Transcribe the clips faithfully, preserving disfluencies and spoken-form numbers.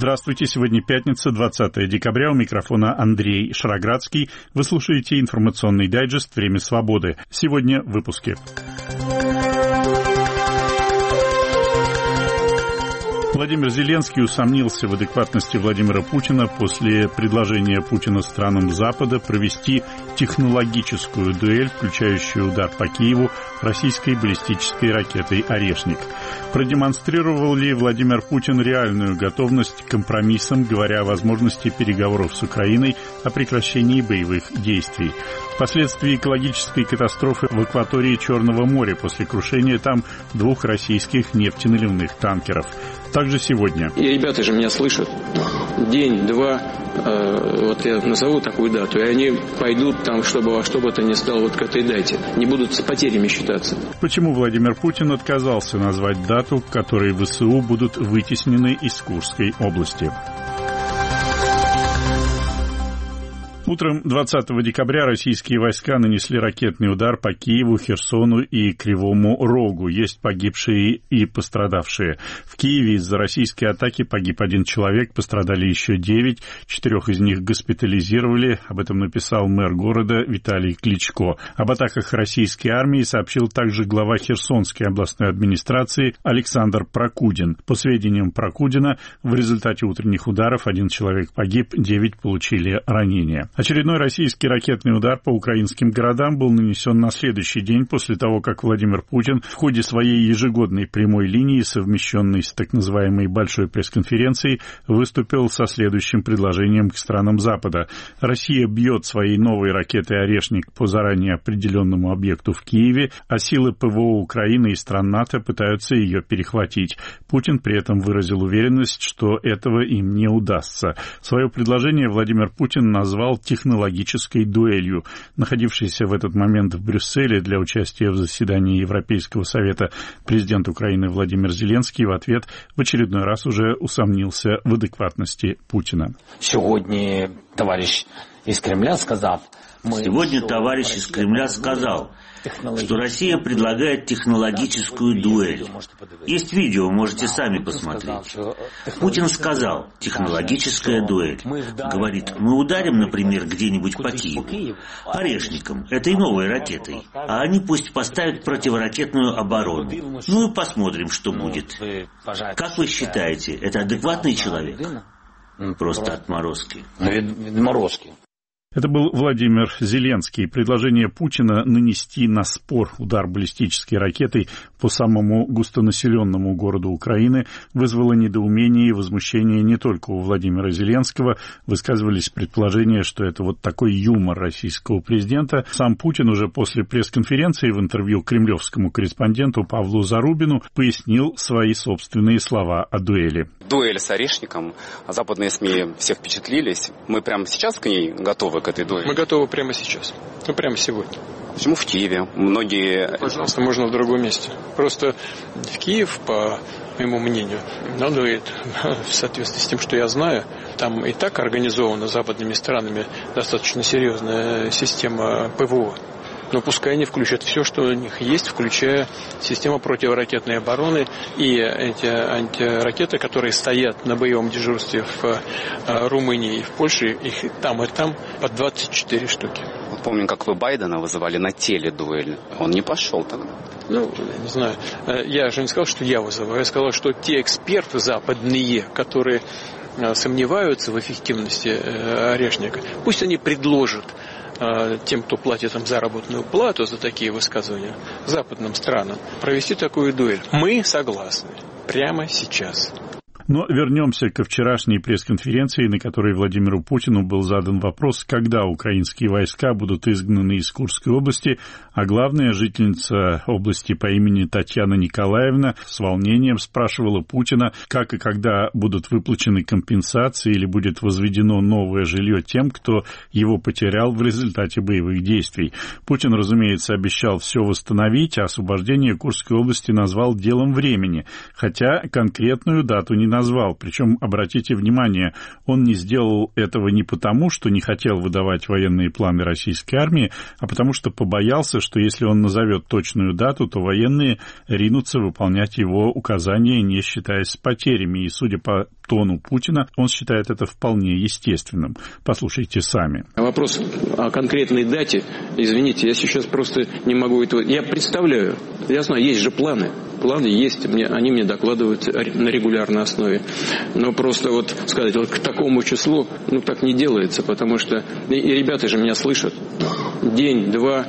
Здравствуйте, сегодня пятница, двадцатое декабря, у микрофона Андрей Шароградский. Вы слушаете информационный дайджест «Время свободы». Сегодня в выпуске. Владимир Зеленский усомнился в адекватности Владимира Путина после предложения Путина странам Запада провести технологическую дуэль, включающую удар по Киеву российской баллистической ракетой «Орешник». Продемонстрировал ли Владимир Путин реальную готовность к компромиссам, говоря о возможности переговоров с Украиной о прекращении боевых действий? Последствия экологической катастрофы в акватории Черного моря после крушения там двух российских нефтеналивных танкеров. Также сегодня. И ребята же меня слышат. День-два, э, вот я назову такую дату, и они пойдут там, чтобы во что бы то ни стало вот к этой дате. Не будут с потерями считаться. Почему Владимир Путин отказался назвать дату, к которой ВСУ будут вытеснены из Курской области? Утром двадцатого декабря российские войска нанесли ракетный удар по Киеву, Херсону и Кривому Рогу. Есть погибшие и пострадавшие. В Киеве из-за российской атаки погиб один человек, пострадали еще девять. Четырех из них госпитализировали. Об этом написал мэр города Виталий Кличко. Об атаках российской армии сообщил также глава Херсонской областной администрации Александр Прокудин. По сведениям Прокудина, в результате утренних ударов один человек погиб, девять получили ранения. Очередной российский ракетный удар по украинским городам был нанесен на следующий день после того, как Владимир Путин в ходе своей ежегодной прямой линии, совмещенной с так называемой большой пресс-конференцией, выступил со следующим предложением к странам Запада. Россия бьет своей новой ракетой «Орешник» по заранее определенному объекту в Киеве, а силы ПВО Украины и стран НАТО пытаются ее перехватить. Путин при этом выразил уверенность, что этого им не удастся. Свое предложение Владимир Путин назвал технологической дуэлью. Находившийся в этот момент в Брюсселе для участия в заседании Европейского совета президент Украины Владимир Зеленский в ответ в очередной раз уже усомнился в адекватности Путина. Сегодня товарищ из Кремля сказал, Сегодня товарищ из Кремля сказал, что Россия предлагает технологическую дуэль. Есть видео, можете сами посмотреть. Путин сказал, технологическая дуэль. Говорит, мы ударим, например, где-нибудь по Киеву орешником, этой новой ракетой, а они пусть поставят противоракетную оборону. Ну и посмотрим, что будет. Как вы считаете, это адекватный человек? Просто отморозки. Отморозки. Это был Владимир Зеленский. Предложение Путина нанести на спор удар баллистической ракетой по самому густонаселенному городу Украины вызвало недоумение и возмущение не только у Владимира Зеленского. Высказывались предположения, что это вот такой юмор российского президента. Сам Путин уже после пресс-конференции в интервью кремлевскому корреспонденту Павлу Зарубину пояснил свои собственные слова о дуэли. Дуэль с Орешником. Западные СМИ все впечатлились. Мы прямо сейчас к ней готовы, к этой дуэли? Мы готовы прямо сейчас. Ну, прямо сегодня. Почему в Киеве? Многие... Пожалуйста, можно в другом месте. Просто в Киев, по моему мнению, надо, в соответствии с тем, что я знаю, там и так организована западными странами достаточно серьезная система ПВО. Но пускай они включат все, что у них есть, включая систему противоракетной обороны и эти антиракеты, которые стоят на боевом дежурстве в Румынии и в Польше, их там и там по двадцать четыре штуки. Вот помню, как вы Байдена вызывали на теледуэль. Он не пошел тогда. Ну, не знаю. Я же не сказал, что я вызываю. Я сказал, что те эксперты западные, которые сомневаются в эффективности Орешника, пусть они предложат тем, кто платит им заработную плату за такие высказывания, западным странам, провести такую дуэль. Мы согласны. Прямо сейчас. Но вернемся ко вчерашней пресс-конференции, на которой Владимиру Путину был задан вопрос, когда украинские войска будут изгнаны из Курской области, а главная жительница области по имени Татьяна Николаевна с волнением спрашивала Путина, как и когда будут выплачены компенсации или будет возведено новое жилье тем, кто его потерял в результате боевых действий. Путин, разумеется, обещал все восстановить, а освобождение Курской области назвал делом времени, хотя конкретную дату не назвал. назвал. Причем, обратите внимание, он не сделал этого не потому, что не хотел выдавать военные планы российской армии, а потому что побоялся, что если он назовет точную дату, то военные ринутся выполнять его указания, не считаясь с потерями. И, судя по тону Путина, он считает это вполне естественным. Послушайте сами. Вопрос о конкретной дате, извините, я сейчас просто не могу этого... Я представляю, я знаю, есть же планы. Планы есть, мне, они мне докладывают на регулярной основе. Но просто вот сказать, вот к такому числу, ну так не делается, потому что и, и ребята же меня слышат. День, два,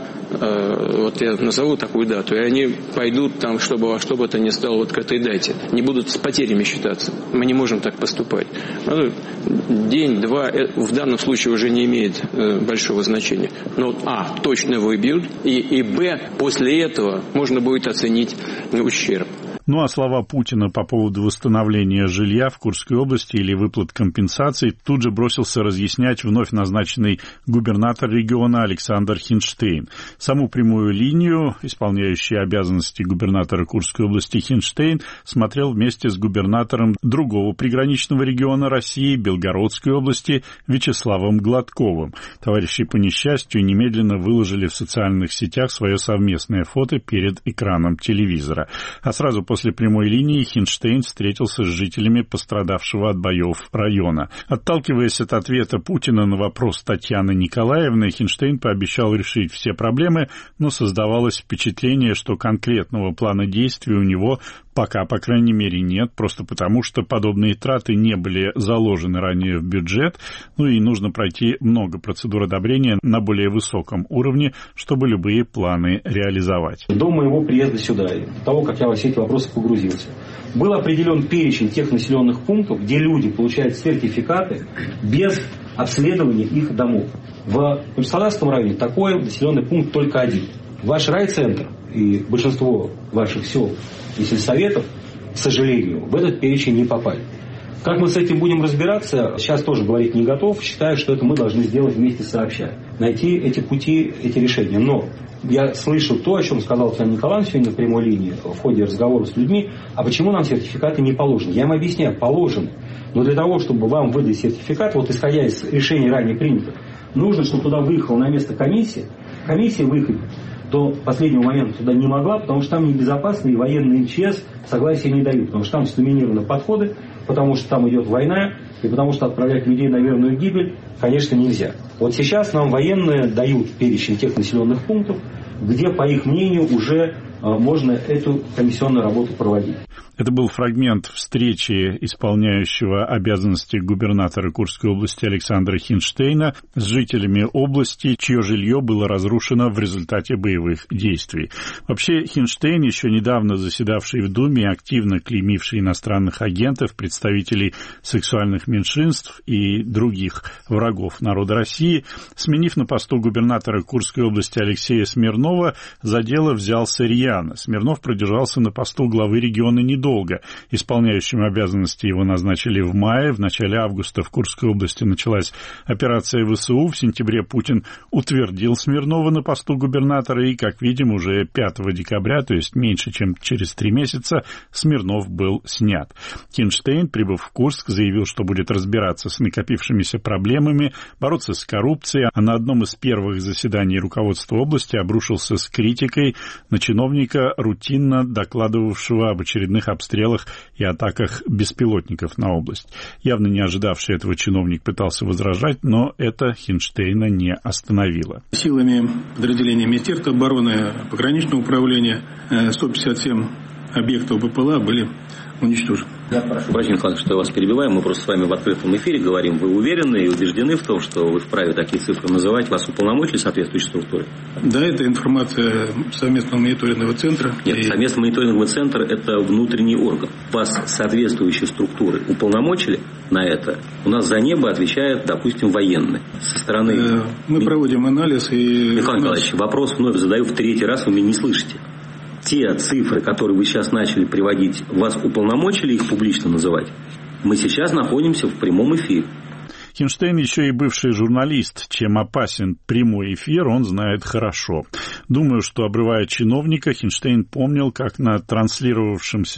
э, вот я назову такую дату, и они пойдут там, чтобы во что бы то ни стало вот к этой дате. Не будут с потерями считаться. Мы не можем так поступать. Ну, день, два, э, в данном случае уже не имеет э, большого значения. Но, а, точно выбьют, и, и, б, после этого можно будет оценить ущерб. Ну а слова Путина по поводу восстановления жилья в Курской области или выплат компенсаций тут же бросился разъяснять вновь назначенный губернатор региона Александр Хинштейн. Саму прямую линию, исполняющий обязанности губернатора Курской области Хинштейн, смотрел вместе с губернатором другого приграничного региона России, Белгородской области, Вячеславом Гладковым. Товарищи по несчастью немедленно выложили в социальных сетях свое совместное фото перед экраном телевизора. А сразу после После прямой линии Хинштейн встретился с жителями пострадавшего от боев района. Отталкиваясь от ответа Путина на вопрос Татьяны Николаевны, Хинштейн пообещал решить все проблемы, но создавалось впечатление, что конкретного плана действий у него пока, по крайней мере, нет, просто потому, что подобные траты не были заложены ранее в бюджет, ну и нужно пройти много процедур одобрения на более высоком уровне, чтобы любые планы реализовать. До моего приезда сюда, до того, как я во все эти вопросы погрузился, был определен перечень тех населенных пунктов, где люди получают сертификаты без обследования их домов. В Краснодарском районе такой населенный пункт только один. Ваш райцентр и большинство ваших сел и сельсоветов, к сожалению, в этот перечень не попали. Как мы с этим будем разбираться, сейчас тоже говорить не готов. Считаю, что это мы должны сделать вместе сообща. Найти эти пути, эти решения. Но я слышу то, о чем сказал Татьяна Николаевна сегодня на прямой линии в ходе разговора с людьми. А почему нам сертификаты не положены? Я им объясняю, положены. Но для того, чтобы вам выдать сертификат, вот исходя из решений ранее принятых, нужно, чтобы туда выехала на место комиссия. Комиссия выехать до последнего момента туда не могла, потому что там небезопасно, и военные эм че эс согласия не дают, потому что там заминированы подходы, потому что там идет война, и потому что отправлять людей на верную гибель, конечно, нельзя. Вот сейчас нам военные дают перечень тех населенных пунктов, где, по их мнению, уже можно эту комиссионную работу проводить. Это был фрагмент встречи исполняющего обязанности губернатора Курской области Александра Хинштейна с жителями области, чье жилье было разрушено в результате боевых действий. Вообще, Хинштейн, еще недавно заседавший в Думе, активно клеймивший иностранных агентов, представителей сексуальных меньшинств и других врагов народа России, сменив на посту губернатора Курской области Алексея Смирнова, за дело взялся рьяно. Смирнов продержался на посту главы региона недолго. Долго. Исполняющим обязанности его назначили в мае. В начале августа в Курской области началась операция вэ эс у. В сентябре Путин утвердил Смирнова на посту губернатора. И, как видим, уже пятого декабря, то есть меньше, чем через три месяца, Смирнов был снят. Хинштейн, прибыв в Курск, заявил, что будет разбираться с накопившимися проблемами, бороться с коррупцией, а на одном из первых заседаний руководства области обрушился с критикой на чиновника, рутинно докладывавшего об очередных обстрелах и атаках беспилотников на область. Явно не ожидавший этого чиновник пытался возражать, но это Хинштейна не остановило. Силами подразделения Министерства обороны, пограничного управления сто пятьдесят семь объектов бэ пэ эл а были уничтожены. Владимир Николаевич, что я вас перебиваю, мы просто с вами в открытом эфире говорим. Вы уверены и убеждены в том, что вы вправе такие цифры называть? Вас уполномочили соответствующей структуры? Да, это информация совместного мониторингового центра. Нет, и... совместный мониторинговый центр – это внутренний орган. Вас соответствующие структуры уполномочили на это? У нас за небо отвечает, допустим, военный. Со стороны... Мы проводим анализ и... Михаил Николаевич, вопрос вновь задаю в третий раз, вы меня не слышите. Те цифры, которые вы сейчас начали приводить, вас уполномочили их публично называть? Мы сейчас находимся в прямом эфире. Хинштейн еще и бывший журналист. Чем опасен прямой эфир, он знает хорошо. Думаю, что, обрывая чиновника, Хинштейн помнил, как на транслировавшемся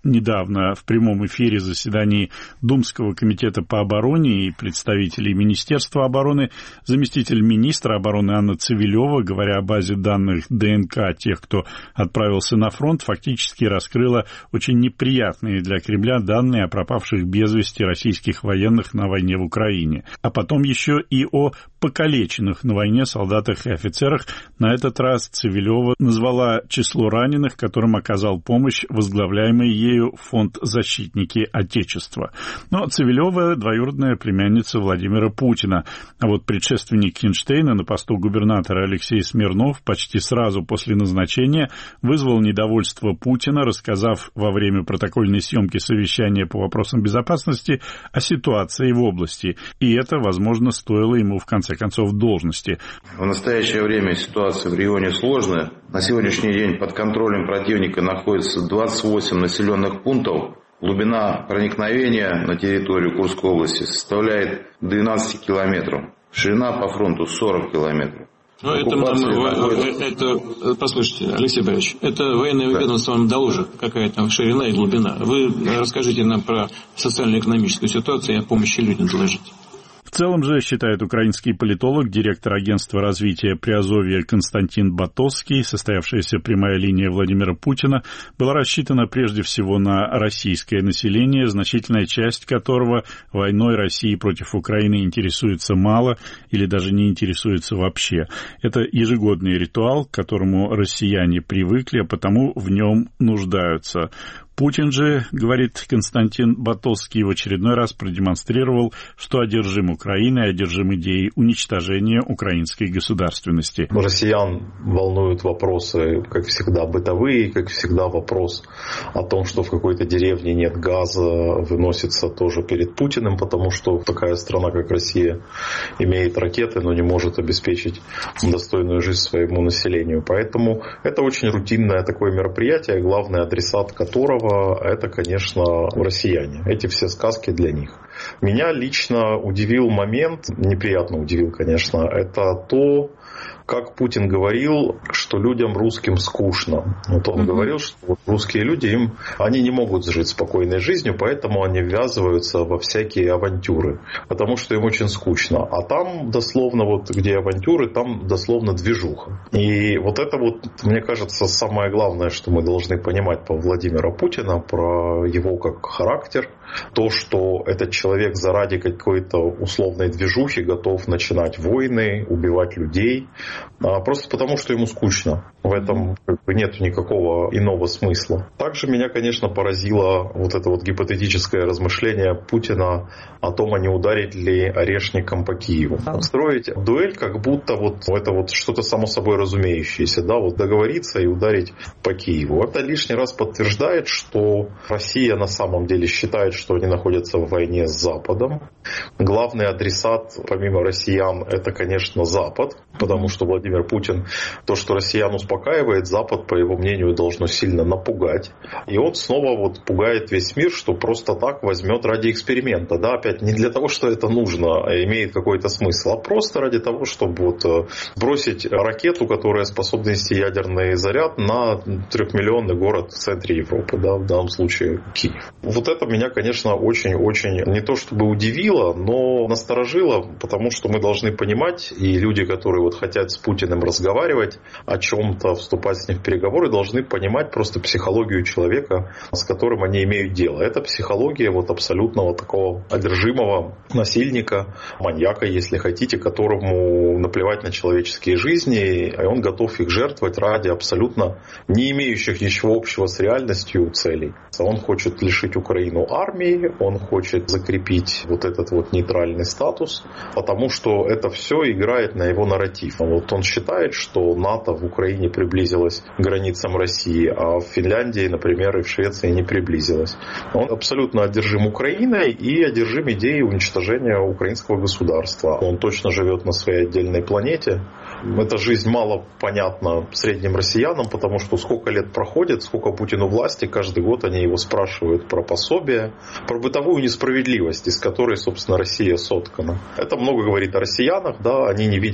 недавно в прямом эфире заседаний Думского комитета по обороне и представителей Министерства обороны заместитель министра обороны Анна Цивилева, говоря о базе данных ДНК тех, кто отправился на фронт, фактически раскрыла очень неприятные для Кремля данные о пропавших без вести российских военных на войне в Украине. А потом еще и о покалеченных на войне солдатах и офицерах. На этот раз Цивилева назвала число раненых, которым оказал помощь возглавляемый ею фонд «Защитники Отечества». Но Цивилева – двоюродная племянница Владимира Путина. А вот предшественник Хинштейна на посту губернатора Алексей Смирнов почти сразу после назначения вызвал недовольство Путина, рассказав во время протокольной съемки совещания по вопросам безопасности о ситуации в области. И это, возможно, стоило ему в конце концов должности. В настоящее время ситуация в регионе сложная. На сегодняшний день под контролем противника находится двадцать восемь населенных пунктов. Глубина проникновения на территорию Курской области составляет двенадцать километров. Ширина по фронту сорок километров. Ну, это, находится... это, послушайте, Алексей Борисович, это военное да. ведомство вам доложит, какая там ширина и глубина. Вы расскажите нам про социально-экономическую ситуацию и о помощи людям доложите. В целом же, считает украинский политолог, директор агентства развития Приазовья Константин Батовский, состоявшаяся прямая линия Владимира Путина была рассчитана прежде всего на российское население, значительная часть которого войной России против Украины интересуется мало или даже не интересуется вообще. Это ежегодный ритуал, к которому россияне привыкли, а потому в нем нуждаются. Путин же, говорит Константин Батовский, в очередной раз продемонстрировал, что одержим Украиной, одержим идеей уничтожения украинской государственности. Россиян волнуют вопросы, как всегда, бытовые, как всегда вопрос о том, что в какой-то деревне нет газа, выносится тоже перед Путиным, потому что такая страна, как Россия, имеет ракеты, но не может обеспечить достойную жизнь своему населению. Поэтому это очень рутинное такое мероприятие, главный адресат которого это, конечно, россияне. Эти все сказки для них. Меня лично удивил момент, неприятно удивил, конечно, это то, как Путин говорил, что людям русским скучно. Вот он mm-hmm. говорил, что вот русские люди, им, они не могут жить спокойной жизнью, поэтому они ввязываются во всякие авантюры, потому что им очень скучно. А там дословно, вот где авантюры, там дословно движуха. И вот это вот, мне кажется, самое главное, что мы должны понимать по Владимиру Путину, про его как характер. То, что этот человек заради какой-то условной движухи готов начинать войны, убивать людей, просто потому, что ему скучно. В этом как бы нет никакого иного смысла. Также меня, конечно, поразило вот это вот гипотетическое размышление Путина о том, а не ударить ли орешником по Киеву. Строить дуэль, как будто вот это вот что-то само собой разумеющееся, да, вот договориться и ударить по Киеву. Это лишний раз подтверждает, что Россия на самом деле считает, что они находятся в войне с Западом. Главный адресат, помимо россиян, это, конечно, Запад, потому что Владимир Путин, то, что россиян успокаивает, Запад, по его мнению, должно сильно напугать. И он снова вот пугает весь мир, что просто так возьмет ради эксперимента. Да, опять не для того, что это нужно, а имеет какой-то смысл, а просто ради того, чтобы вот бросить ракету, которая способна нести ядерный заряд на трехмиллионный город в центре Европы, да, в данном случае Киев. Вот это меня, конечно, очень-очень не то чтобы удивило, но насторожило, потому что мы должны понимать, и люди, которые вот хотят с Путиным разговаривать о чем-то, вступать с ним в переговоры, должны понимать просто психологию человека, с которым они имеют дело. Это психология вот абсолютного такого одержимого насильника, маньяка, если хотите, которому наплевать на человеческие жизни, и он готов их жертвовать ради абсолютно не имеющих ничего общего с реальностью целей. Он хочет лишить Украину армии, он хочет закрепить вот этот вот нейтральный статус, потому что это все играет на его нарратив. Вот он считает, что НАТО в Украине приблизилось к границам России, а в Финляндии, например, и в Швеции не приблизилось. Он абсолютно одержим Украиной и одержим идеей уничтожения украинского государства. Он точно живет на своей отдельной планете. Эта жизнь мало понятна средним россиянам, потому что сколько лет проходит, сколько Путину власти, каждый год они его спрашивают про пособие, про бытовую несправедливость, из которой, собственно, Россия соткана. Это много говорит о россиянах, да, они не видят войну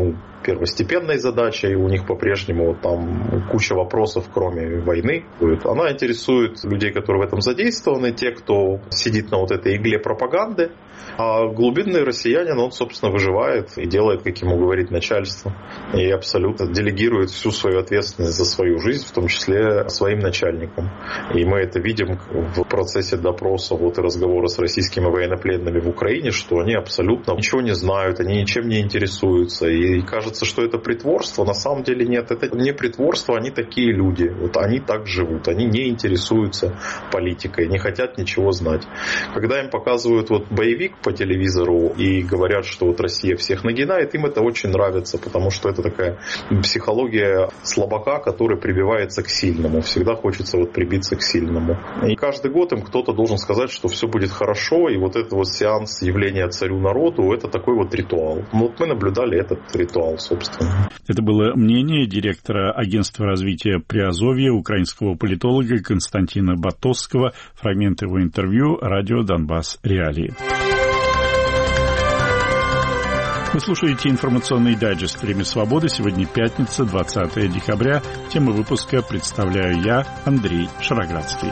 ну, первостепенной задачей, у них по-прежнему там куча вопросов, кроме войны. Она интересует людей, которые в этом задействованы, те, кто сидит на вот этой игле пропаганды, а глубинный россиянин, он, собственно, выживает и делает, как ему говорит начальство, и абсолютно делегирует всю свою ответственность за свою жизнь, в том числе своим начальникам. И мы это видим в процессе допроса вот, и разговора с российскими военнопленными в Украине, что они абсолютно ничего не знают, они ничем не интересуются, и кажется, что это притворство. На самом деле нет, это не притворство, они такие люди, вот они так живут, они не интересуются политикой, не хотят ничего знать. Когда им показывают вот боевик по телевизору и говорят, что вот Россия всех нагинает, им это очень нравится, потому что это такая психология слабака, который прибивается к сильному. Всегда хочется вот прибиться к сильному. И каждый год им кто-то должен сказать, что все будет хорошо, и вот этот вот сеанс явления царю народу, это такой вот ритуал. Ну, вот мы наблюдали этот ритуал, собственно. Это было мнение директора агентства развития Приазовья, украинского политолога Константина Батовского. Фрагмент его интервью «Радио Донбасс. Реалии». Вы слушаете информационный дайджест «Время свободы». Сегодня пятница, двадцатое декабря. Тему выпуска представляю я, Андрей Шароградский.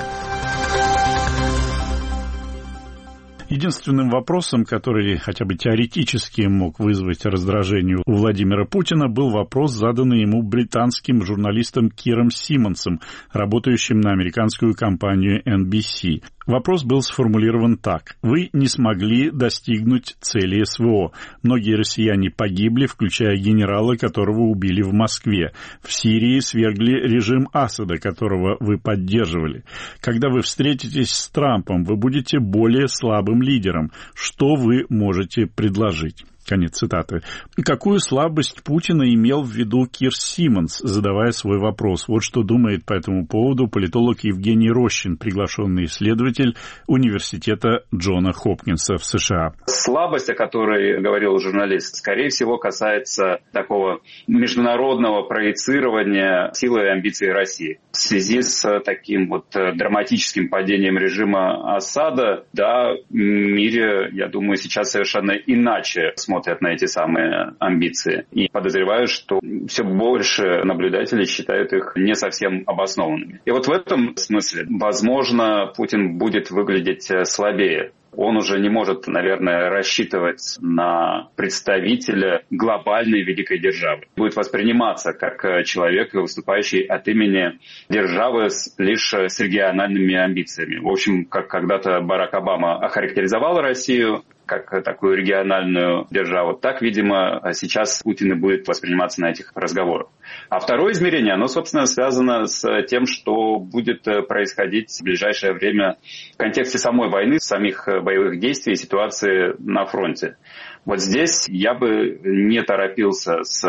Единственным вопросом, который хотя бы теоретически мог вызвать раздражение у Владимира Путина, был вопрос, заданный ему британским журналистом Киром Симмонсом, работающим на американскую компанию эн би си. Вопрос был сформулирован так. Вы не смогли достигнуть цели эс вэ о. Многие россияне погибли, включая генерала, которого убили в Москве. В Сирии свергли режим Асада, которого вы поддерживали. Когда вы встретитесь с Трампом, вы будете более слабым лидером. Что вы можете предложить? Конец цитаты. Какую слабость Путина имел в виду Кир Симмонс, задавая свой вопрос? Вот что думает по этому поводу политолог Евгений Рощин, приглашенный исследователь университета Джона Хопкинса в США. Слабость, о которой говорил журналист, скорее всего, касается такого международного проецирования силы и амбиций России. В связи с таким вот драматическим падением режима Асада, да, в мире, я думаю, сейчас совершенно иначе смотрят смотрят на эти самые амбиции. И подозреваю, что все больше наблюдателей считают их не совсем обоснованными. И вот в этом смысле, возможно, Путин будет выглядеть слабее. Он уже не может, наверное, рассчитывать на представителя глобальной великой державы. Будет восприниматься как человек, выступающий от имени державы с, лишь с региональными амбициями. В общем, как когда-то Барак Обама охарактеризовал Россию как такую региональную державу, так, видимо, сейчас Путин и будет восприниматься на этих разговорах. А второе измерение, оно, собственно, связано с тем, что будет происходить в ближайшее время в контексте самой войны, самих боевых действий и ситуации на фронте. Вот здесь я бы не торопился с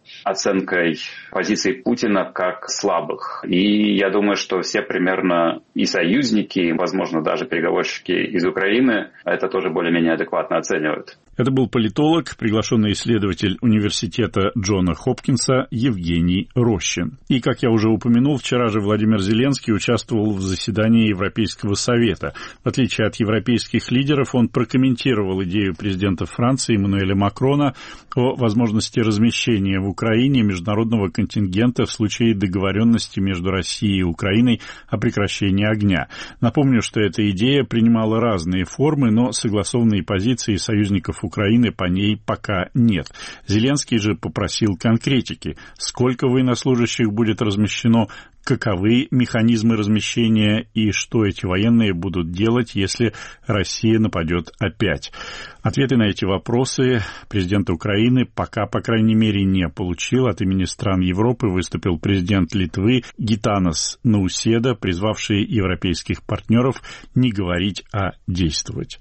оценкой позиций Путина как слабых. И я думаю, что все примерно и союзники, и, возможно, даже переговорщики из Украины это тоже более-менее адекватно оценивают. Это был политолог, приглашенный исследователь университета Джона Хопкинса Евгений Рощин. И, как я уже упомянул, вчера же Владимир Зеленский участвовал в заседании Европейского совета. В отличие от европейских лидеров, он прокомментировал идею президента Франции Эммануэля Макрона о возможности размещения в Украине международного контингента в случае договоренности между Россией и Украиной о прекращении огня. Напомню, что эта идея принимала разные формы, но согласованные позиции союзников Украины по ней пока нет. Зеленский же попросил конкретики. Сколько военнослужащих будет размещено, каковы механизмы размещения и что эти военные будут делать, если Россия нападет опять. Ответы на эти вопросы президент Украины пока, по крайней мере, не получил. От имени стран Европы выступил президент Литвы Гитанас Науседа, призвавший европейских партнеров не говорить, а действовать.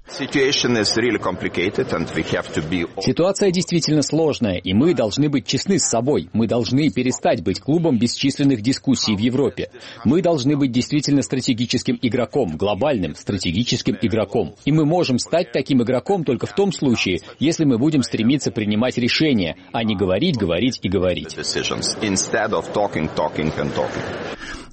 Ситуация действительно сложная, и мы должны быть честны с собой. Мы должны перестать быть клубом бесчисленных дискуссий в Европе. Мы должны быть действительно стратегическим игроком, глобальным стратегическим игроком. И мы можем стать таким игроком только в том случае, если мы будем стремиться принимать решения, а не говорить, говорить и говорить.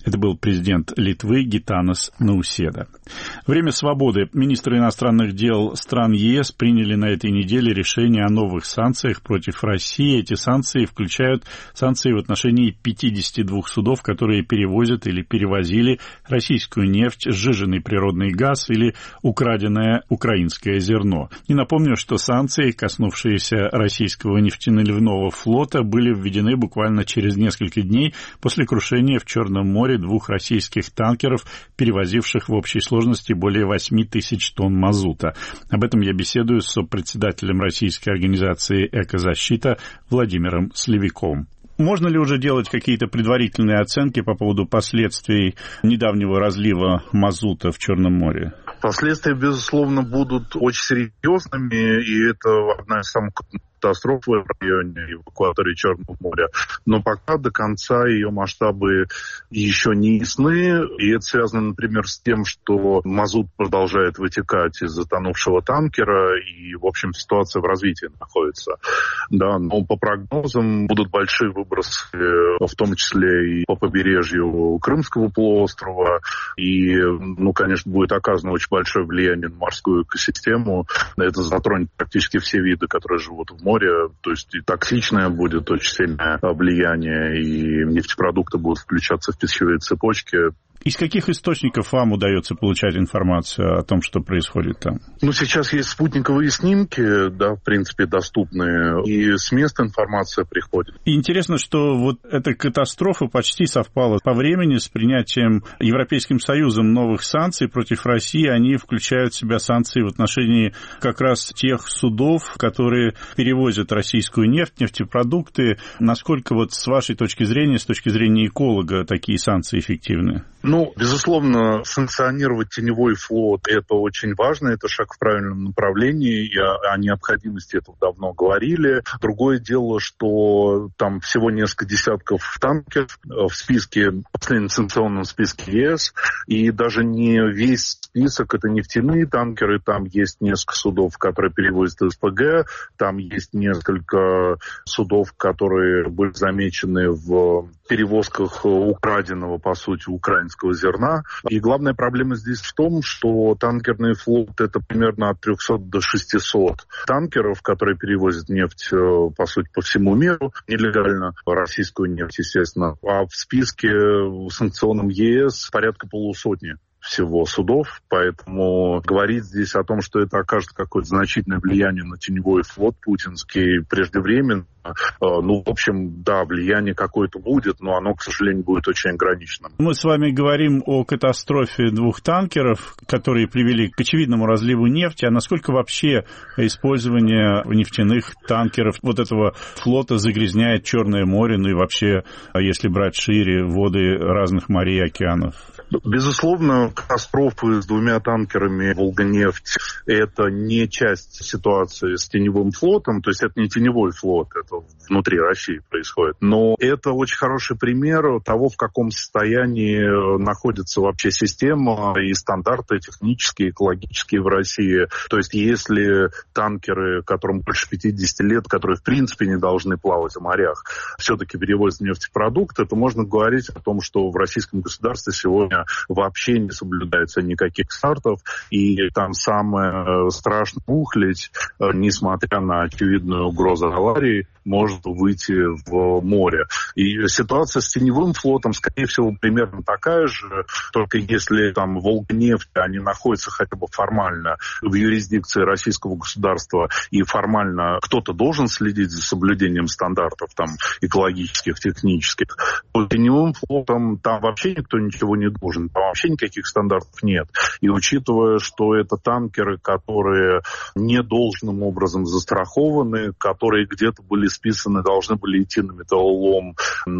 Это был президент Литвы Гитанас Науседа. Время свободы. Министры иностранных дел стран ЕС приняли на этой неделе решение о новых санкциях против России. Эти санкции включают санкции в отношении пятидесяти двух судов, которые перевозят или перевозили российскую нефть, сжиженный природный газ или украденное украинское зерно. И напомню, что санкции, коснувшиеся российского нефтяно-наливного флота, были введены буквально через несколько дней после крушения в Черном море двух российских танкеров, перевозивших в общей сложности более восьми тысяч тонн мазута. Об этом я беседую с сопредседателем российской организации «Экозащита» Владимиром Сливиковым. Можно ли уже делать какие-то предварительные оценки по поводу последствий недавнего разлива мазута в Черном море? Последствия, безусловно, будут очень серьезными, и это одна из самых катастроф в районе, в акватории Черного моря. Но пока до конца ее масштабы еще не ясны. И это связано, например, с тем, что мазут продолжает вытекать из затонувшего танкера, и, в общем, ситуация в развитии находится. Да, но по прогнозам будут большие выбросы, в том числе и по побережью Крымского полуострова. И, ну, конечно, будет оказано очень большое влияние на морскую экосистему. Это затронет практически все виды, которые живут в море, то есть и токсичное будет очень сильное влияние, и нефтепродукты будут включаться в пищевые цепочки. Из каких источников вам удается получать информацию о том, что происходит там? Ну, сейчас есть спутниковые снимки, да, в принципе, доступные, и с места информация приходит. И интересно, что вот эта катастрофа почти совпала по времени с принятием Европейским Союзом новых санкций против России. Они включают в себя санкции в отношении как раз тех судов, которые перевозят российскую нефть, нефтепродукты. Насколько вот с вашей точки зрения, с точки зрения эколога, такие санкции эффективны? Ну, безусловно, санкционировать теневой флот – это очень важно, это шаг в правильном направлении, и о, о необходимости этого давно говорили. Другое дело, что там всего несколько десятков танкеров в списке, в последнем санкционном списке ЕС, и даже не весь список – это нефтяные танкеры, там есть несколько судов, которые перевозят СПГ, там есть несколько судов, которые были замечены в перевозках украденного, по сути, украинского зерна. И главная проблема здесь в том, что танкерный флот — это примерно от трехсот до шестисот танкеров, которые перевозят нефть, по сути, по всему миру, нелегально, российскую нефть, естественно. А в списке санкционном ЕС порядка полусотни всего судов, поэтому говорить здесь о том, что это окажет какое-то значительное влияние на теневой флот путинский, преждевременно. Ну, в общем, да, влияние какое-то будет, но оно, к сожалению, будет очень ограниченным. Мы с вами говорим о катастрофе двух танкеров, которые привели к очевидному разливу нефти. А насколько вообще использование нефтяных танкеров вот этого флота загрязняет Черное море, ну и вообще, если брать шире, воды разных морей и океанов? Безусловно, катастрофы с двумя танкерами «Волга-нефть» — это не часть ситуации с теневым флотом, то есть это не теневой флот, это внутри России происходит. Но это очень хороший пример того, в каком состоянии находится вообще система и стандарты технические, экологические в России. То есть если танкеры, которым больше пятидесяти лет, которые в принципе не должны плавать в морях, все-таки перевозят нефтепродукты, то можно говорить о том, что в российском государстве сегодня вообще не соблюдается никаких стартов, и там самое страшное ухлядь, несмотря на очевидную угрозу аварии, может выйти в море. И ситуация с теневым флотом, скорее всего, примерно такая же, только если там Волга-нефть, они находятся хотя бы формально в юрисдикции российского государства, и формально кто-то должен следить за соблюдением стандартов там экологических, технических, то теневым флотом там вообще никто ничего не должен, там вообще никаких стандартов нет. И учитывая, что это танкеры, которые не должным образом застрахованы, которые где-то были списаны, должны были идти на металлолом,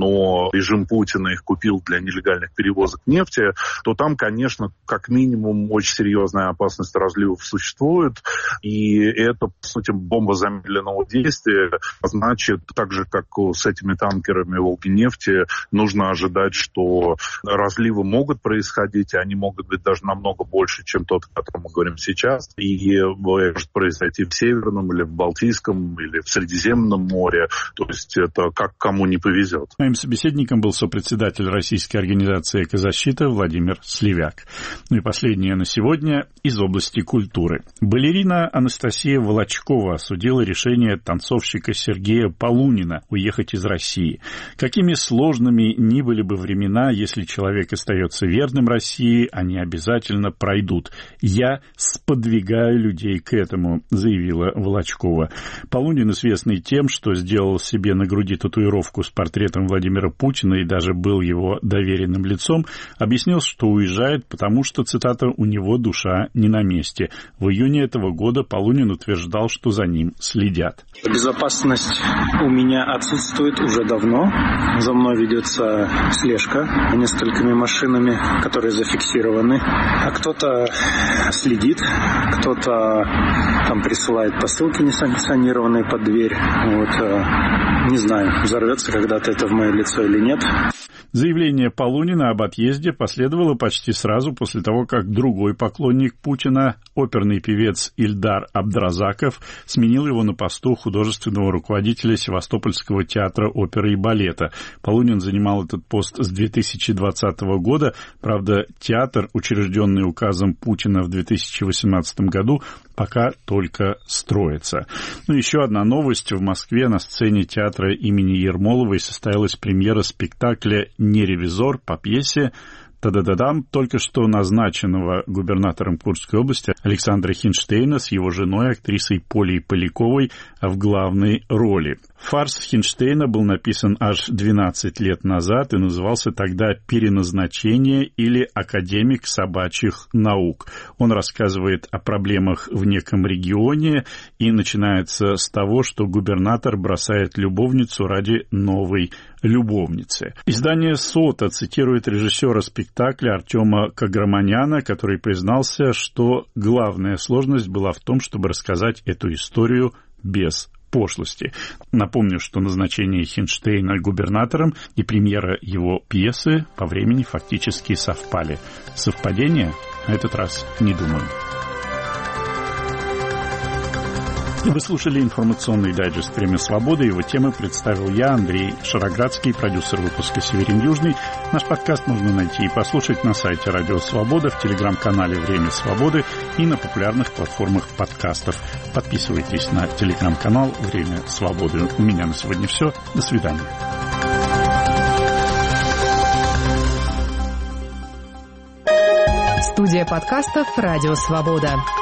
но режим Путина их купил для нелегальных перевозок нефти, то там, конечно, как минимум очень серьезная опасность разливов существует, и это, по сути, бомба замедленного действия. Значит, так же, как с этими танкерами Волги-нефти, нужно ожидать, что разливы могут могут происходить, и они могут быть даже намного больше, чем тот, о котором мы говорим сейчас. И может произойти в Северном, или в Балтийском, или в Средиземном море. То есть это как кому не повезет. Моим собеседником был сопредседатель Российской организации «Экозащита» Владимир Сливяк. Ну и последнее на сегодня из области культуры. Балерина Анастасия Волочкова осудила решение танцовщика Сергея Полунина уехать из России. Какими сложными ни были бы времена, если человек остается верным России, они обязательно пройдут. Я сподвигаю людей к этому, заявила Волочкова. Полунин известный тем, что сделал себе на груди татуировку с портретом Владимира Путина и даже был его доверенным лицом, объяснил, что уезжает, потому что, цитата, «у него душа не на месте». В июне этого года Полунин утверждал, что за ним следят. Безопасность у меня отсутствует уже давно. За мной ведется слежка несколькими машинами, которые зафиксированы. А кто-то следит, кто-то там присылает посылки несанкционированные под дверь. Вот, не знаю, взорвется когда-то это в мое лицо или нет. Заявление Полунина об отъезде последовало почти сразу после того, как другой поклонник Путина, оперный певец Ильдар Абдразаков, сменил его на посту художественного руководителя Севастопольского театра оперы и балета. Полунин занимал этот пост с две тысячи двадцатого года. Правда, театр, учрежденный указом Путина в две тысячи восемнадцатом году, пока только строится. Ну, еще одна новость. В Москве на сцене театра имени Ермоловой состоялась премьера спектакля «Не ревизор» по пьесе «Та-да-да-дам», только что назначенного губернатором Курской области Александра Хинштейна с его женой, актрисой Полей Поляковой, в главной роли. Фарс Хинштейна был написан аж двенадцать лет назад и назывался тогда «Переназначение» или «Академик собачьих наук». Он рассказывает о проблемах в неком регионе и начинается с того, что губернатор бросает любовницу ради новой любовницы. Издание «Сота» цитирует режиссера спектакля Артема Каграманяна, который признался, что главная сложность была в том, чтобы рассказать эту историю без пошлости. Напомню, что назначение Хинштейна губернатором и премьера его пьесы по времени фактически совпали. Совпадение? На этот раз не думаю. Вы слушали информационный дайджест «Время свободы». Его темы представил я, Андрей Шароградский, продюсер выпуска «Северин Южный». Наш подкаст можно найти и послушать на сайте «Радио Свобода», в телеграм-канале «Время свободы» и на популярных платформах подкастов. Подписывайтесь на телеграм-канал «Время свободы». У меня на сегодня все. До свидания. Студия подкастов «Радио Свобода».